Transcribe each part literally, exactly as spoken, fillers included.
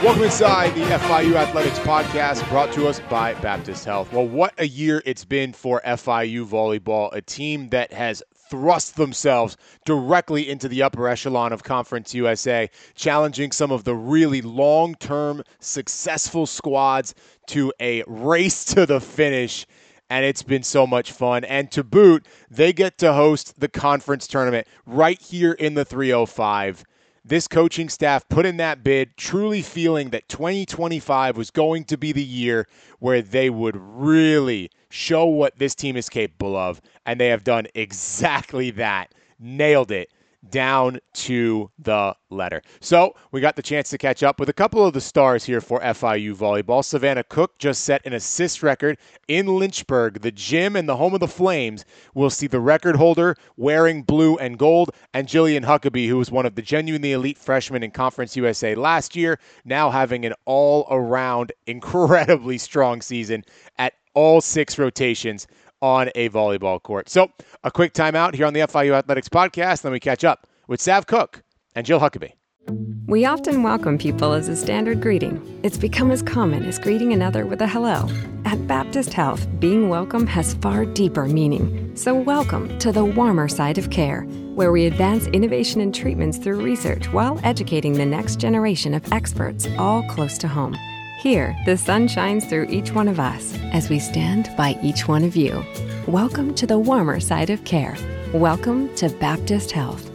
Welcome inside the F I U Athletics Podcast, brought to us by Baptist Health. Well, what a year it's been for F I U volleyball, a team that has thrust themselves directly into the upper echelon of Conference U S A, challenging some of the really long-term successful squads to a race to the finish. And it's been so much fun. And to boot, they get to host the conference tournament right here in the three oh five. This coaching staff put in that bid, truly feeling that twenty twenty-five was going to be the year where they would really show what this team is capable of. And they have done exactly that. Nailed it down to the letter. So we got the chance to catch up with a couple of the stars here for F I U volleyball. Savannah Cook just set an assist record in Lynchburg. The gym and the home of the Flames will see the record holder wearing blue and gold, and Jillian Huckabee, who was one of the genuinely elite freshmen in Conference U S A last year, now having an all-around incredibly strong season at all six rotations on a volleyball court. So a quick timeout here on the F I U Athletics Podcast, then we catch up with Sav Cook and Jill Huckabee. We often welcome people as a standard greeting. It's become as common as greeting another with a hello. At Baptist Health, being welcome has far deeper meaning. So welcome to the warmer side of care, where we advance innovation and treatments through research while educating the next generation of experts, all close to home. Here, the sun shines through each one of us as we stand by each one of you. Welcome to the warmer side of care. Welcome to Baptist Health.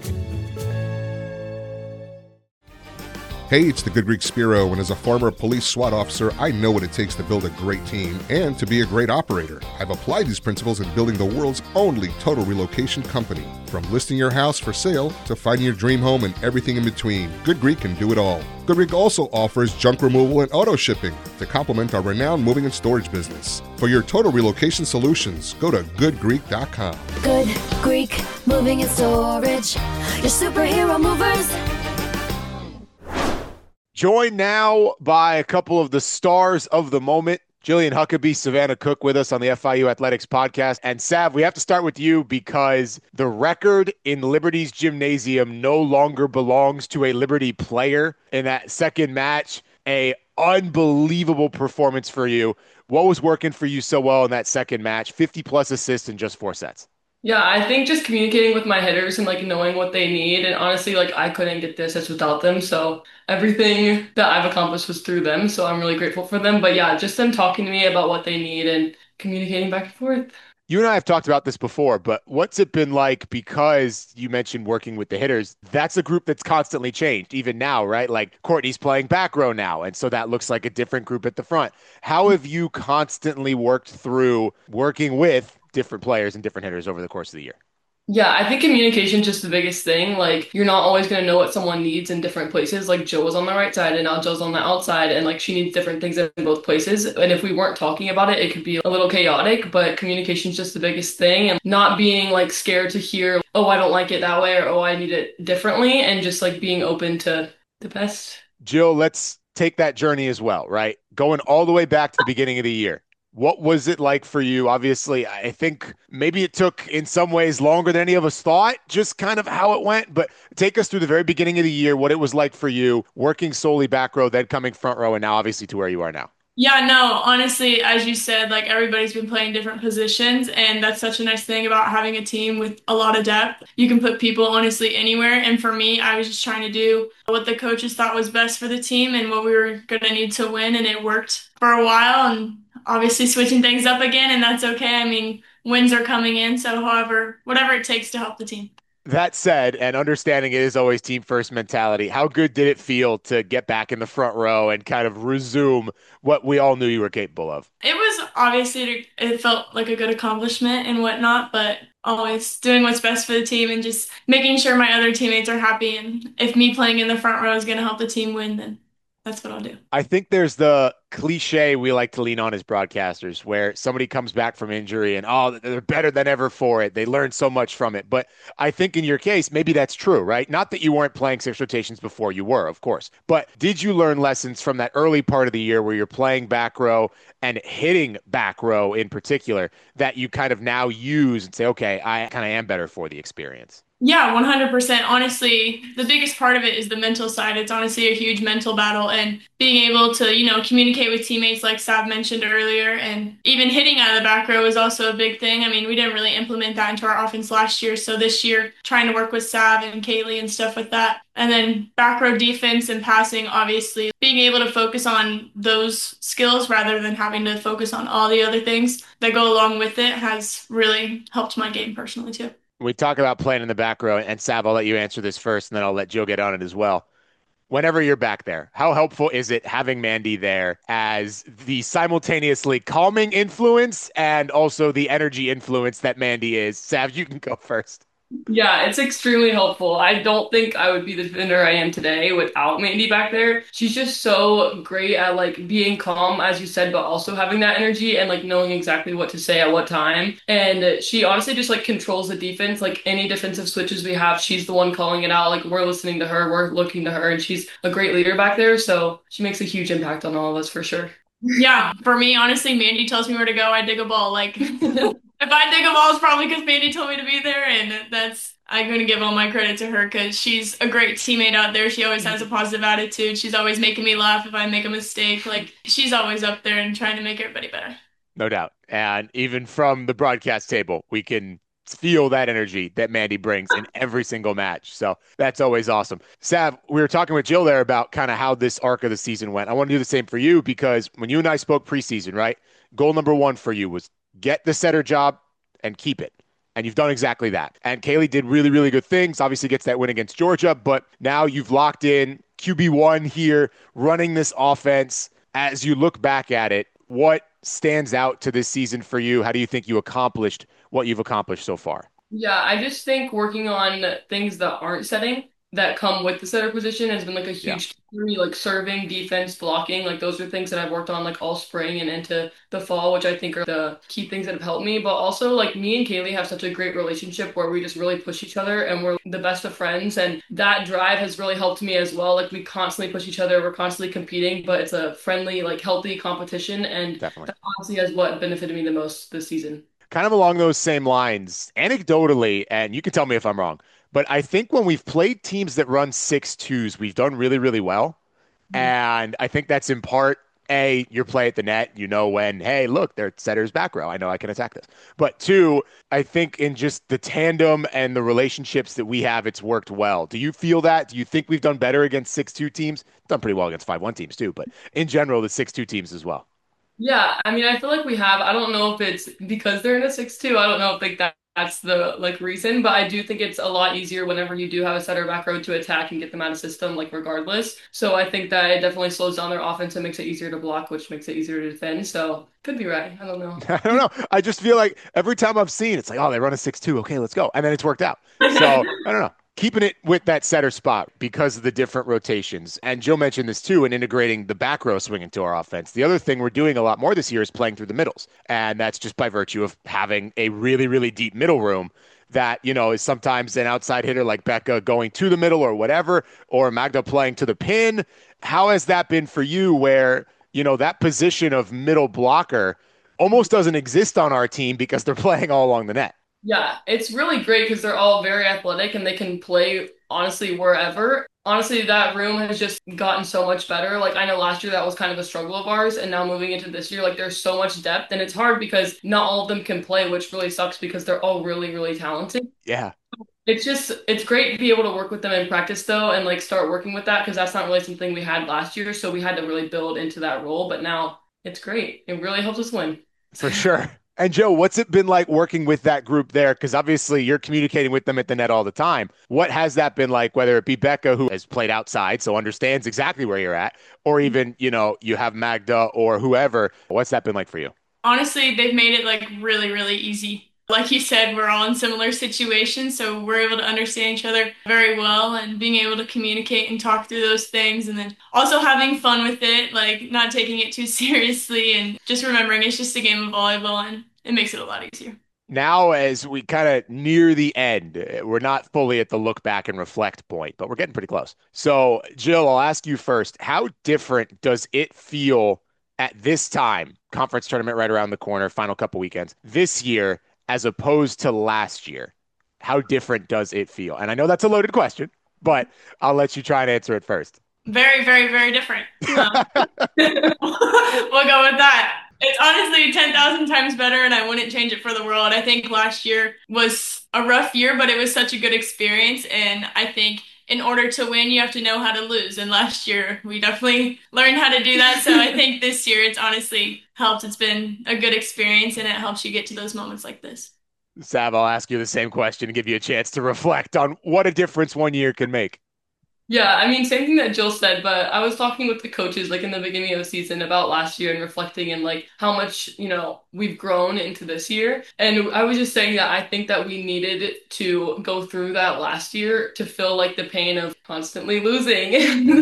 Hey, it's the Good Greek Spiro, and as a former police SWAT officer, I know what it takes to build a great team and to be a great operator. I've applied these principles in building the world's only total relocation company. From listing your house for sale to finding your dream home and everything in between, Good Greek can do it all. Good Greek also offers junk removal and auto shipping to complement our renowned moving and storage business. For your total relocation solutions, go to good greek dot com. Good Greek Moving and Storage, your superhero movers. Joined now by a couple of the stars of the moment, Jillian Huckabee, Savannah Cook with us on the F I U Athletics Podcast. And Sav, we have to start with you because the record in Liberty's gymnasium no longer belongs to a Liberty player. In that second match, a unbelievable performance for you. What was working for you so well in that second match? fifty plus assists in just four sets. Yeah, I think just communicating with my hitters and like knowing what they need. And honestly, like I couldn't get this as without them. So everything that I've accomplished was through them. So I'm really grateful for them. But yeah, just them talking to me about what they need and communicating back and forth. You and I have talked about this before, but what's it been like, because you mentioned working with the hitters? That's a group that's constantly changed, even now, right? Like Courtney's playing back row now, and so that looks like a different group at the front. How have you constantly worked through working with different players and different hitters over the course of the year? Yeah, I think communication is just the biggest thing. Like, you're not always going to know what someone needs in different places. Like, Jill was on the right side and now Jill's on the outside, and like she needs different things in both places. And if we weren't talking about it, it could be a little chaotic, but communication is just the biggest thing. And not being like scared to hear, oh, I don't like it that way, or oh, I need it differently, and just like being open to the best. Jill, let's take that journey as well, right? Going all the way back to the beginning of the year. What was it like for you? Obviously, I think maybe it took in some ways longer than any of us thought, just kind of how it went. But take us through the very beginning of the year, what it was like for you, working solely back row, then coming front row, and now obviously to where you are now. Yeah, no, honestly, as you said, like everybody's been playing different positions, and that's such a nice thing about having a team with a lot of depth. You can put people honestly anywhere, and for me, I was just trying to do what the coaches thought was best for the team and what we were going to need to win, and it worked for a while, and obviously switching things up again, and that's okay. I mean, wins are coming in, so however, whatever it takes to help the team. That said, and understanding it is always team first mentality, how good did it feel to get back in the front row and kind of resume what we all knew you were capable of? It was obviously, it felt like a good accomplishment and whatnot, but always doing what's best for the team and just making sure my other teammates are happy. And if me playing in the front row is going to help the team win, then that's what I'll do. I think there's the cliche we like to lean on as broadcasters, where somebody comes back from injury and, oh, they're better than ever for it. They learned so much from it. But I think in your case, maybe that's true, right? Not that you weren't playing six rotations before, you were, of course. But did you learn lessons from that early part of the year where you're playing back row and hitting back row in particular that you kind of now use and say, okay, I kind of am better for the experience? Yeah, one hundred percent. Honestly, the biggest part of it is the mental side. It's honestly a huge mental battle and being able to, you know, communicate with teammates like Sav mentioned earlier. And even hitting out of the back row is also a big thing. I mean, we didn't really implement that into our offense last year. So this year, trying to work with Sav and Kaylee and stuff with that. And then back row defense and passing, obviously, being able to focus on those skills rather than having to focus on all the other things that go along with it has really helped my game personally too. We talk about playing in the back row, and Sav, I'll let you answer this first, and then I'll let Joe get on it as well. Whenever you're back there, how helpful is it having Mandy there as the simultaneously calming influence and also the energy influence that Mandy is? Sav, you can go first. Yeah, it's extremely helpful. I don't think I would be the defender I am today without Mandy back there. She's just so great at like being calm, as you said, but also having that energy and like knowing exactly what to say at what time. And she honestly just like controls the defense. Like any defensive switches we have, she's the one calling it out. Like we're listening to her, we're looking to her, and she's a great leader back there. So she makes a huge impact on all of us for sure. Yeah, for me, honestly, Mandy tells me where to go. I dig a ball. Like if I dig a ball, it's probably because Mandy told me to be there, and that's I'm going to give all my credit to her because she's a great teammate out there. She always has a positive attitude. She's always making me laugh if I make a mistake. Like she's always up there and trying to make everybody better. No doubt. And even from the broadcast table, we can feel that energy that Mandy brings in every single match. So that's always awesome. Sav, we were talking with Jill there about kind of how this arc of the season went. I want to do the same for you because when you and I spoke preseason, right? Goal number one for you was get the setter job and keep it. And you've done exactly that. And Kaylee did really, really good things. Obviously gets that win against Georgia, but now you've locked in Q B one here, running this offense. As you look back at it, what stands out to this season for you? How do you think you accomplished what you've accomplished so far? Yeah, I just think working on things that aren't setting that come with the setter position has been like a huge Yeah. key for me, like serving, defense, blocking. Like those are things that I've worked on like all spring and into the fall, which I think are the key things that have helped me. But also like me and Kaylee have such a great relationship where we just really push each other and we're the best of friends. And that drive has really helped me as well. Like we constantly push each other. We're constantly competing, but it's a friendly, like healthy competition. And Definitely. that honestly is what benefited me the most this season. Kind of along those same lines, anecdotally, and you can tell me if I'm wrong, but I think when we've played teams that run six twos, we've done really, really well. And I think that's in part, A, your play at the net. You know when, hey, look, they're setter's back row. I know I can attack this. But two, I think in just the tandem and the relationships that we have, it's worked well. Do you feel that? Do you think we've done better against six two teams? Done pretty well against five one teams too, but in general, the six two teams as well. Yeah, I mean, I feel like we have. I don't know if it's because they're in a six two. I don't know if like that that's the like reason, but I do think it's a lot easier whenever you do have a setter back row to attack and get them out of system, like regardless. So I think that it definitely slows down their offense and makes it easier to block, which makes it easier to defend. So could be right. I don't know. I don't know. I just feel like every time I've seen, it's like, oh, they run a six two. Okay, let's go. And then it's worked out. So I don't know. Keeping it with that setter spot because of the different rotations. And Joe mentioned this too in integrating the back row swing into our offense. The other thing we're doing a lot more this year is playing through the middles. And that's just by virtue of having a really, really deep middle room that, you know, is sometimes an outside hitter like Becca going to the middle or whatever, or Magda playing to the pin. How has that been for you where, you know, that position of middle blocker almost doesn't exist on our team because they're playing all along the net? Yeah, it's really great because they're all very athletic and they can play honestly wherever. Honestly, that room has just gotten so much better. Like I know last year that was kind of a struggle of ours, and now moving into this year, like there's so much depth, and it's hard because not all of them can play, which really sucks because they're all really, really talented. Yeah. It's just it's great to be able to work with them in practice though, and like start working with that because that's not really something we had last year. So we had to really build into that role, but now it's great. It really helps us win. For sure. And Joe, what's it been like working with that group there? Because obviously you're communicating with them at the net all the time. What has that been like, whether it be Becca, who has played outside, so understands exactly where you're at, or even, you know, you have Magda or whoever. What's that been like for you? Honestly, they've made it like really, really easy. Like you said, we're all in similar situations, so we're able to understand each other very well and being able to communicate and talk through those things and then also having fun with it, like not taking it too seriously and just remembering it's just a game of volleyball and it makes it a lot easier. Now, as we kind of near the end, uh, we're not fully at the look back and reflect point, but we're getting pretty close. So, Jill, I'll ask you first. How different does it feel at this time, conference tournament right around the corner, final couple weekends, this year as opposed to last year? How different does it feel? And I know that's a loaded question, but I'll let you try and answer it first. Very, very, very different. Um, we'll go with that. It's honestly ten thousand times better, and I wouldn't change it for the world. I think last year was a rough year, but it was such a good experience. And I think in order to win, you have to know how to lose. And last year, we definitely learned how to do that. So I think this year, it's honestly helped. It's been a good experience, and it helps you get to those moments like this. Sav, I'll ask you the same question and give you a chance to reflect on what a difference one year can make. Yeah, I mean, same thing that Jill said, but I was talking with the coaches like in the beginning of the season about last year and reflecting and like how much, you know, we've grown into this year. And I was just saying that I think that we needed to go through that last year to feel like the pain of constantly losing.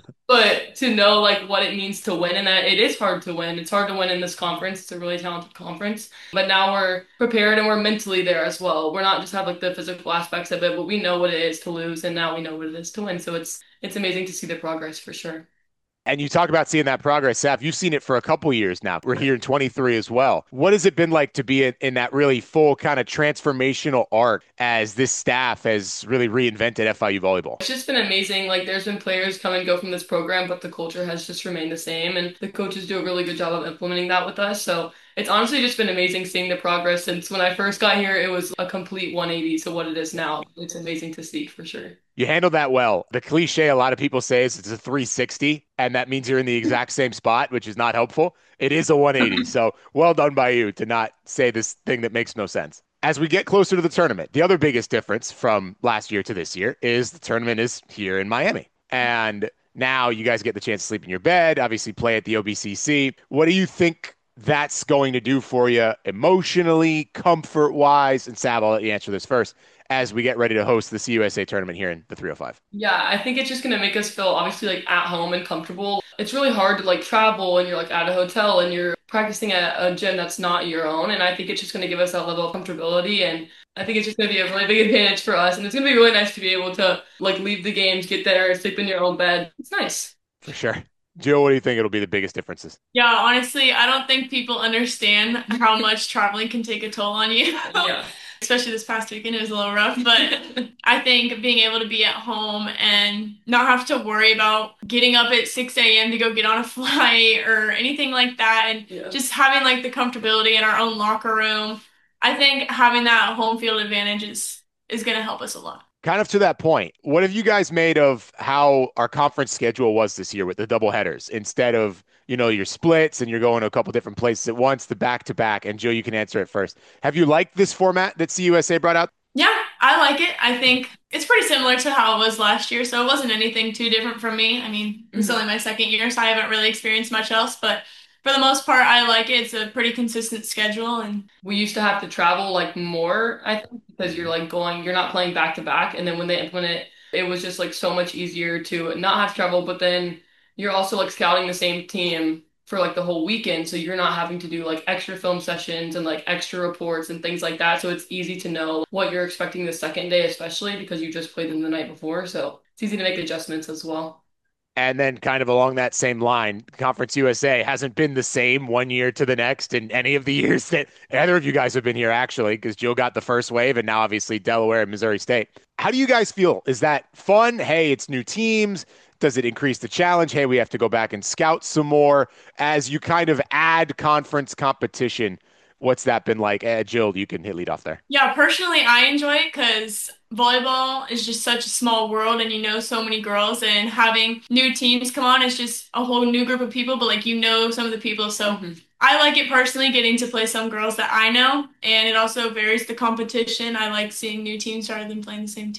But to know like what it means to win and that it is hard to win. It's hard to win in this conference. It's a really talented conference. But now we're prepared and we're mentally there as well. We're not just have like the physical aspects of it, but we know what it is to lose and now we know what it is to win. So it's it's amazing to see the progress for sure. And you talk about seeing that progress, Saf. You've seen it for a couple years now. We're here in twenty-three as well. What has it been like to be in, in that really full kind of transformational arc as this staff has really reinvented F I U volleyball? It's just been amazing. Like there's been players come and go from this program, but the culture has just remained the same. And the coaches do a really good job of implementing that with us. So it's honestly just been amazing seeing the progress since when I first got here, it was a complete one eighty to what it is now. It's amazing to see for sure. You handled that well. The cliche a lot of people say is it's a three sixty, and that means you're in the exact same spot, which is not helpful. It is a one eighty. So well done by you to not say this thing that makes no sense. As we get closer to the tournament, the other biggest difference from last year to this year is the tournament is here in Miami. And now you guys get the chance to sleep in your bed, obviously play at the O B C C. What do you think that's going to do for you emotionally, comfort-wise? And Sav, I'll let you answer this first as we get ready to host the C U S A tournament here in the three oh five. Yeah, I think it's just gonna make us feel obviously like at home and comfortable. It's really hard to like travel and you're like at a hotel and you're practicing at a gym that's not your own. And I think it's just gonna give us that level of comfortability. And I think it's just gonna be a really big advantage for us. And it's gonna be really nice to be able to like leave the games, get there, sleep in your own bed. It's nice. For sure. Jill, what do you think it'll be the biggest differences? Yeah, honestly, I don't think people understand how much traveling can take a toll on you. Yeah. Especially this past weekend, it was a little rough, but I think being able to be at home and not have to worry about getting up at six a m to go get on a flight or anything like that, and Yeah. just having like the comfortability in our own locker room, I think having that home field advantage is, is going to help us a lot. Kind of to that point, what have you guys made of how our conference schedule was this year with the double headers instead of, you know, your splits and you're going to a couple different places at once, the back to back? And Joe, you can answer it first. Have you liked this format that C U S A brought out? Yeah, I like it. I think it's pretty similar to how it was last year, so it wasn't anything too different from me. I mean, it's Mhm. only my second year, so I haven't really experienced much else, but for the most part, I like it. It's a pretty consistent schedule, and We used to have to travel like more, I think, because you're like going, you're not playing back to back. And then when they implement it, it was just like so much easier to not have to travel, but then you're also like scouting the same team for like the whole weekend. So you're not having to do like extra film sessions and like extra reports and things like that. So it's easy to know what you're expecting the second day, especially because you just played them the night before. So it's easy to make adjustments as well. And then kind of along that same line, Conference U S A hasn't been the same one year to the next in any of the years that either of you guys have been here, actually, because Jill got the first wave and now obviously Delaware and Missouri State. How do you guys feel? Is that fun? Hey, it's new teams. Does it increase the challenge? Hey, we have to go back and scout some more as you kind of add conference competition. What's that been like? Uh, Jill, you can hit lead off there. yeah, personally, I enjoy it because volleyball is just such a small world and you know so many girls, and having new teams come on is just a whole new group of people, but like you know some of the people. So Mhm. I like it personally getting to play some girls that I know, and it also varies the competition. I like seeing new teams rather than playing the same team.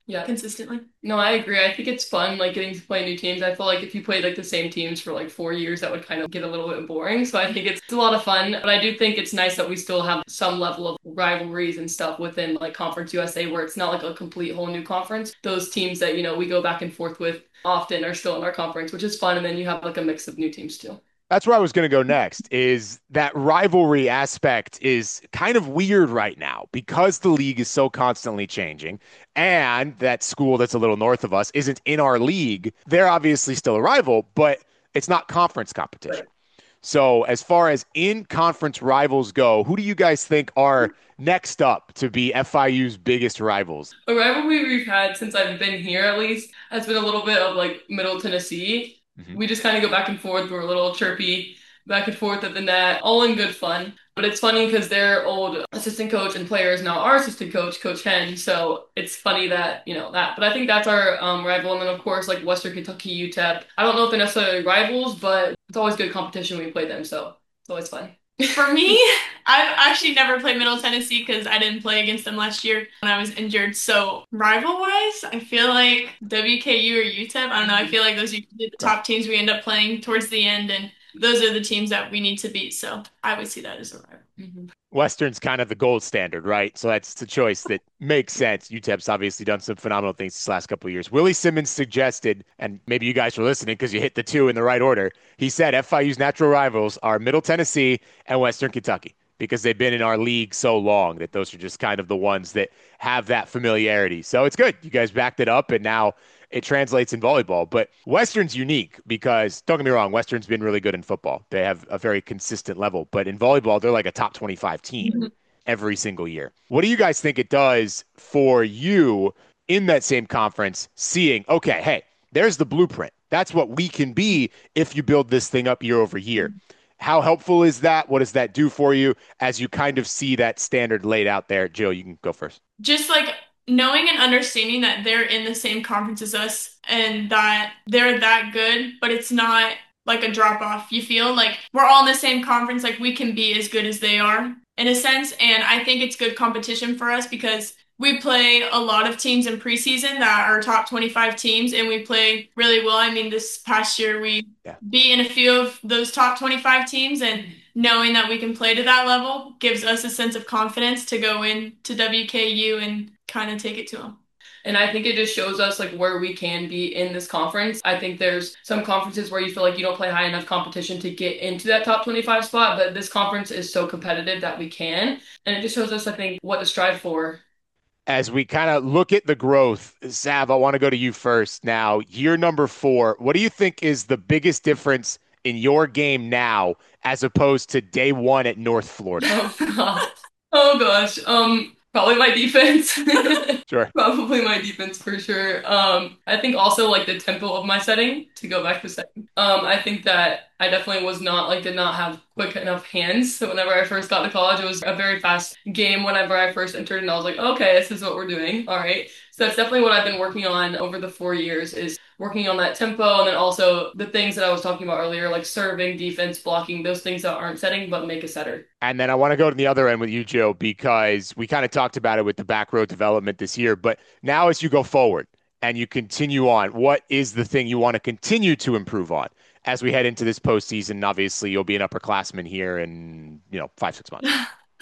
Yeah. consistently. No, I agree. I think it's fun, like getting to play new teams. I feel like if you played like the same teams for like four years, that would kind of get a little bit boring. So I think it's a lot of fun. But I do think it's nice that we still have some level of rivalries and stuff within like Conference U S A, where it's not like a complete whole new conference. Those teams that, you know, we go back and forth with often are still in our conference, which is fun. And then you have like a mix of new teams too. That's where I was going to go next is that rivalry aspect is kind of weird right now because the league is so constantly changing and that school that's a little north of us isn't in our league. They're obviously still a rival, but it's not conference competition. So as far as in-conference rivals go, who do you guys think are next up to be F I U's biggest rivals? A rivalry we've had since I've been here, at least, has been a little bit of like Middle Tennessee. Mhm. We just kind of go back and forth. We're a little chirpy, back and forth at the net, all in good fun. But it's funny because their old assistant coach and player is now our assistant coach, Coach Hen. So it's funny that, you know, that. But I think that's our um, rival. And then, of course, like Western Kentucky, U T E P. I don't know if they're necessarily rivals, but it's always good competition when we play them. So it's always fun. For me, I've actually never played Middle Tennessee because I didn't play against them last year when I was injured. So rival-wise, I feel like W K U or U T E P. I don't know. I feel like those are usually the top teams we end up playing towards the end, and those are the teams that we need to beat. So I would see that as a rival. Mm-hmm. Western's kind of the gold standard, right? So that's the choice that makes sense. U T E P's obviously done some phenomenal things these last couple of years. Willie Simmons suggested, and maybe you guys were listening because you hit the two in the right order. He said F I U's natural rivals are Middle Tennessee and Western Kentucky because they've been in our league so long that those are just kind of the ones that have that familiarity. So it's good. You guys backed it up, and now it translates in volleyball. But Western's unique because, don't get me wrong, Western's been really good in football. They have a very consistent level. But in volleyball, they're like a top twenty-five team Mm-hmm. every single year. What do you guys think it does for you in that same conference, seeing, okay, hey, there's the blueprint. That's what we can be if you build this thing up year over year. How helpful is that? What does that do for you as you kind of see that standard laid out there? Jill, you can go first. Just like knowing and understanding that they're in the same conference as us and that they're that good, but it's not like a drop off. You feel like we're all in the same conference, like we can be as good as they are in a sense. And I think it's good competition for us because we play a lot of teams in preseason that are top twenty-five teams, and we play really well. I mean, this past year we Yeah. beat in a few of those top twenty-five teams, and knowing that we can play to that level gives us a sense of confidence to go into W K U and kind of take it to them. And I think it just shows us like where we can be in this conference. I think there's some conferences where you feel like you don't play high enough competition to get into that top twenty-five spot, but this conference is so competitive that we can. And it just shows us, I think, what to strive for. As we kind of look at the growth, Sav, I want to go to you first now. Year number four, what do you think is the biggest difference in your game now as opposed to day one at North Florida? Oh, God. Oh, gosh. Um, probably my defense. Sure. Probably my defense for sure. Um, I think also like the tempo of my setting, to go back to setting. Um, I think that I definitely was not like did not have quick enough hands. So whenever I first got to college, it was a very fast game whenever I first entered, and I was like, okay, this is what we're doing. All right. So that's definitely what I've been working on over the four years is working on that tempo, and then also the things that I was talking about earlier, like serving, defense, blocking, those things that aren't setting but make a setter. And then I want to go to the other end with you, Joe, because we kind of talked about it with the back row development this year. But now as you go forward and you continue on, what is the thing you want to continue to improve on as we head into this postseason? Obviously, you'll be an upperclassman here in, you know, five, six months.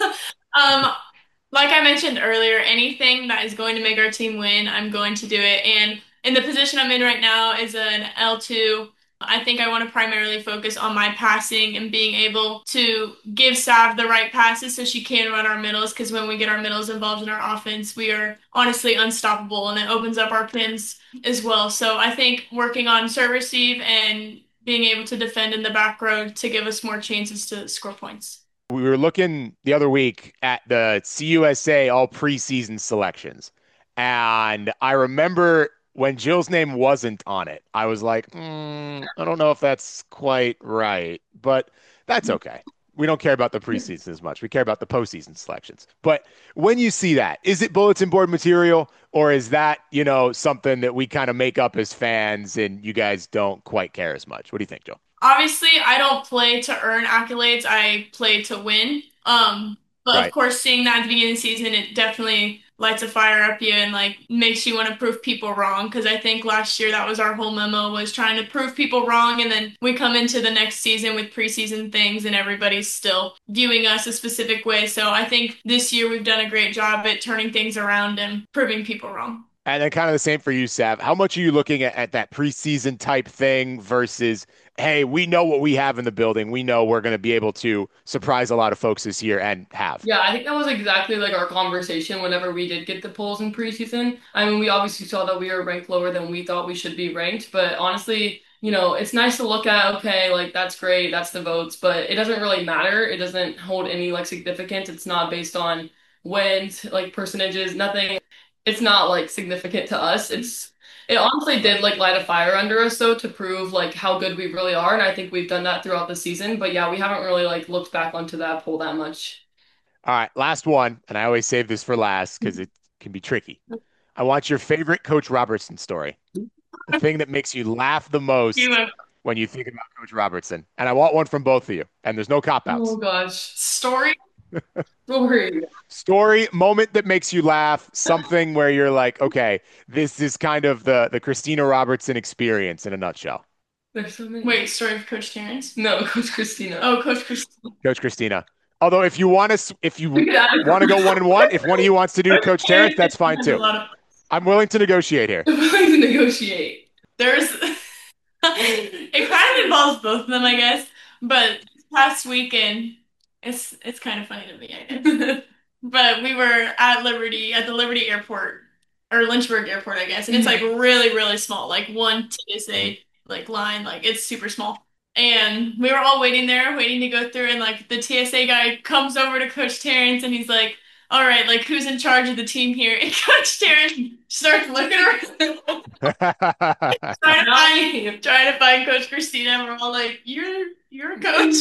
um, like I mentioned earlier, anything that is going to make our team win, I'm going to do it. And in the position I'm in right now is an L two. I think I want to primarily focus on my passing and being able to give Sav the right passes so she can run our middles, because when we get our middles involved in our offense, we are honestly unstoppable, and it opens up our pins as well. So I think working on serve receive and being able to defend in the back row to give us more chances to score points. We were looking the other week at the C U S A all preseason selections, and I remember when Jill's name wasn't on it, I was like, mm, I don't know if that's quite right, but that's okay. We don't care about the preseason as much. We care about the postseason selections. But when you see that, is it bulletin board material, or is that, you know, something that we kind of make up as fans and you guys don't quite care as much? What do you think, Jill? Obviously, I don't play to earn accolades. I play to win. Um, but Right. of course, seeing that at the beginning of the season, it definitely lights a fire up you and like makes you want to prove people wrong. Because I think last year that was our whole memo, was trying to prove people wrong, and then we come into the next season with preseason things and everybody's still viewing us a specific way. So I think this year we've done a great job at turning things around and proving people wrong. And then kind of the same for you, Sav. How much are you looking at, at that preseason type thing versus, hey, we know what we have in the building. We know we're going to be able to surprise a lot of folks this year and have. Yeah, I think that was exactly like our conversation whenever we did get the polls in preseason. I mean, we obviously saw that we were ranked lower than we thought we should be ranked, but honestly, you know, it's nice to look at, okay, like that's great, that's the votes, but it doesn't really matter. It doesn't hold any like significance. It's not based on wins, like percentages, nothing. It's not like significant to us. It's it honestly did like light a fire under us though to prove like how good we really are, and I think we've done that throughout the season. But yeah, we haven't really like looked back onto that poll that much. All right, last one, and I always save this for last because it can be tricky. I want your favorite Coach Robertson story. The thing that makes you laugh the most when you think about Coach Robertson. And I want one from both of you, and there's no cop-outs. Oh gosh, story. Story. Story, moment that makes you laugh, something where you're like, okay, this is kind of the, the Christina Robertson experience in a nutshell. There's so many. Wait, story of Coach Terrence? No, Coach Christina. Oh, Coach Christina. Coach Christina. Although if you want to, if you want to go one and one, if one of you wants to do Coach Terrence, that's fine too. Of- I'm willing to negotiate here. I'm willing to negotiate. There's, it kind of involves both of them, I guess. But this past weekend, It's it's kind of funny to me, I guess. But we were at Liberty, at the Liberty Airport, or Lynchburg Airport, I guess. And it's like really, really small, like one T S A like line, like it's super small. And we were all waiting there, waiting to go through. And like the T S A guy comes over to Coach Terrence and he's like, all right, like who's in charge of the team here? And Coach Terrence starts looking around, trying to find, trying to find Coach Christina. And we're all like, you're, you're a coach.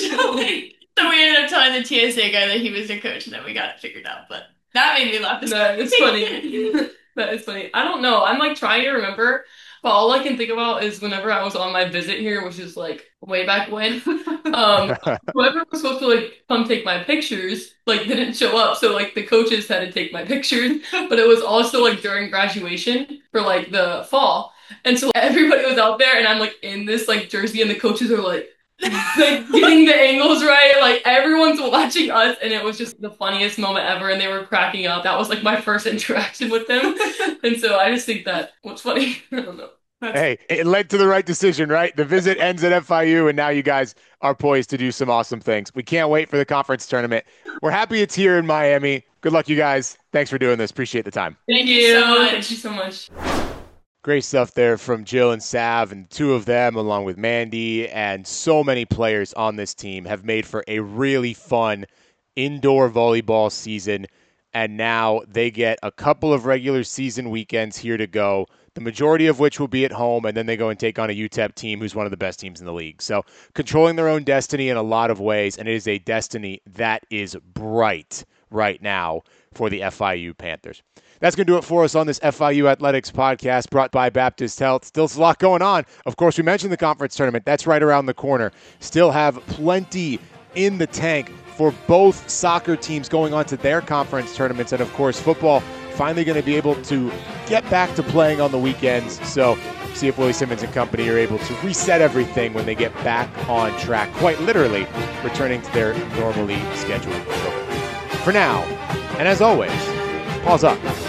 So we ended up telling the T S A guy that he was a coach, and then we got it figured out. But that made me laugh. That is funny. That is funny. I don't know. I'm like trying to remember, but all I can think about is whenever I was on my visit here, which is like way back when. Um, whoever was supposed to like come take my pictures, like didn't show up. So like the coaches had to take my pictures, but it was also like during graduation for like the fall, and so everybody was out there, and I'm like in this like jersey, and the coaches are like. Like getting the angles right, like everyone's watching us, and it was just the funniest moment ever, and they were cracking up. That was like my first interaction with them, and so I just think that what's funny. I don't know. That's... Hey, it led to the right decision, right? The visit ends at F I U, and now you guys are poised to do some awesome things. We can't wait for the conference tournament. We're happy it's here in Miami. Good luck, you guys. Thanks for doing this. Appreciate the time. Thank you. So much. Thank you so much. Great stuff there from Jill and Sav, and the two of them, along with Mandy and so many players on this team, have made for a really fun indoor volleyball season. And now they get a couple of regular season weekends here to go, the majority of which will be at home, and then they go and take on a U T E P team who's one of the best teams in the league. So controlling their own destiny in a lot of ways, and it is a destiny that is bright right now for the F I U Panthers. That's going to do it for us on this F I U Athletics podcast brought by Baptist Health. Still a lot going on. Of course, we mentioned the conference tournament. That's right around the corner. Still have plenty in the tank for both soccer teams going on to their conference tournaments. And, of course, football finally going to be able to get back to playing on the weekends. So see if Willie Simmons and company are able to reset everything when they get back on track, quite literally returning to their normally scheduled program. For now, and as always, pause up.